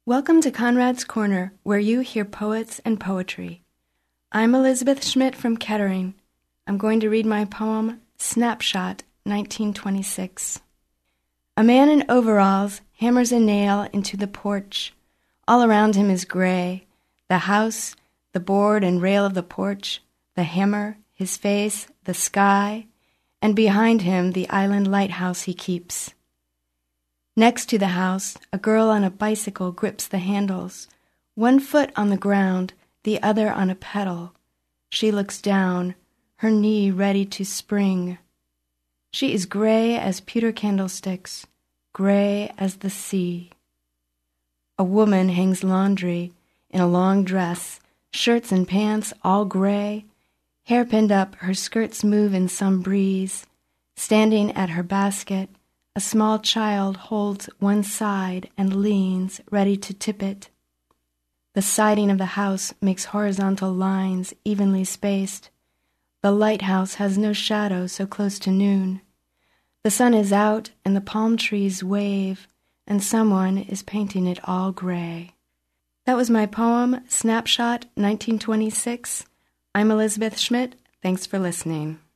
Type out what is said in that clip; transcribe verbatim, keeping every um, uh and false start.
Welcome to Conrad's Corner, where you hear poets and poetry. I'm Elizabeth Schmidt from Kettering. I'm going to read my poem, Snapshot, nineteen twenty-six. A man in overalls hammers a nail into the porch. All around him is gray. The house, the board and rail of the porch, the hammer, his face, the sky, and behind him the island lighthouse he keeps. Next to the house, a girl on a bicycle grips the handles, one foot on the ground, the other on a pedal. She looks down, her knee ready to spring. She is gray as pewter candlesticks, gray as the sea. A woman hangs laundry in a long dress, shirts and pants all gray, hair pinned up, her skirts move in some breeze. Standing at her basket, a small child holds one side and leans, ready to tip it. The siding of the house makes horizontal lines evenly spaced. The lighthouse has no shadow so close to noon. The sun is out and the palm trees wave, and someone is painting it all gray. That was my poem, Snapshot, nineteen twenty-six. I'm Elizabeth Schmidt. Thanks for listening.